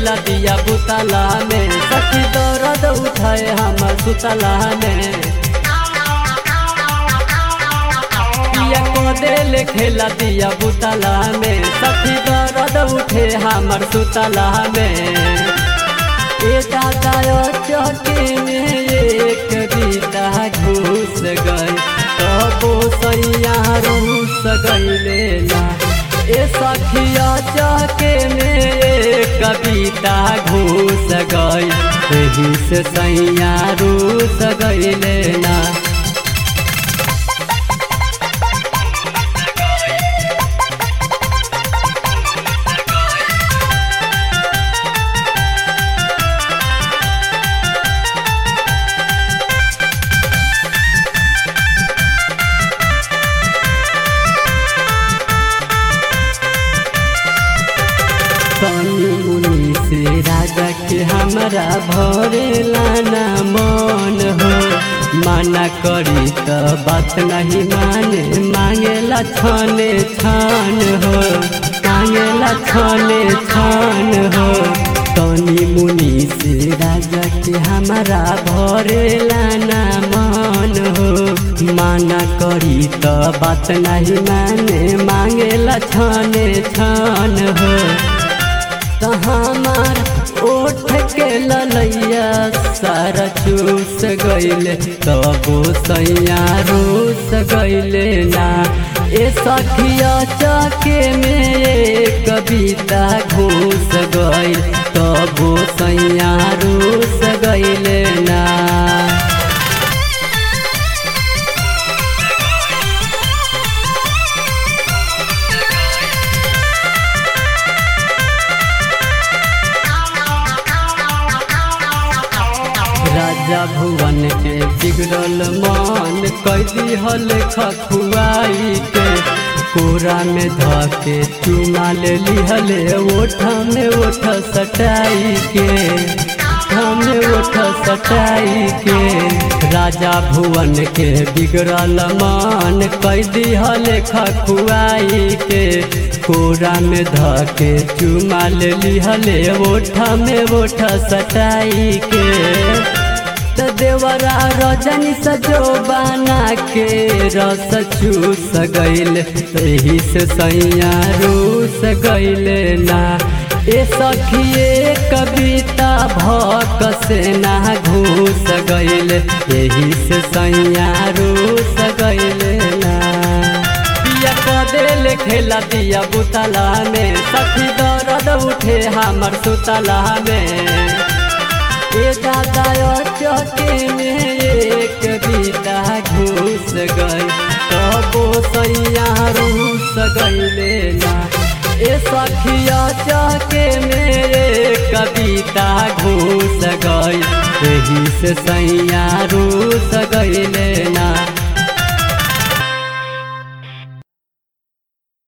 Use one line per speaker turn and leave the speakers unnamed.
खेला दिया बुतला में, सखी दर्द उठाए हमर सुतला में। पिया को दिल खेला दिया बुतला में, सखी दर्द उठे हमर सुतला में। ए दादा चौकी में एक बीता घुस गई, तबो सैया रूस गईले ना। ए सखिया चौके में एक कविता घुस गई, एही से सैया रूस गईले ना। तनी मुनि से राजा के हमरा भरेला ना मन हो, माना करी त बात नहीं माने, मांगेला छाने छान हो, मांगेला छाने छान हो। तनी मुनि से राजा के हमरा भरेला ना मन हो, माना करी त बात नहीं माने, मांगेला छाने छान हो। हमार ओठ के ललैया सारा चूस गईले, तबो सैया रूस गईले ना। ए सखिया चके में एक कविता घुस गई, तबो सैया रूस गईले ना। राजा भुवन के बिगड़ल मन कैदी हल खखुआई के, कोरा में धके चुमा ले लिहले ओठ में ओठ सटाई के, में ओठ सटाई के। राजा भुवन के बिगड़ल मन कैदी हल खखुआई के, कोरा में धके चुमा ले लिहले ओठ में ओठ सटाई के। त देवरा रजनी सजो बना के रस चूस गईले, एही से सैया रूस गईले ना। ए सखिए कविता भक से ना घुस गईले, एही से सैया रूस गईले ना। पिया को दिल खेला दिया बुतला में, सखी दर्द उठे हमर सुतला में। ए दादा चौके में एक कविता घुस गई, तबो सैया रूस गईले ना। ए सखिया चौके में एक कविता घुस गई, एही से सैया रूस गईले ना।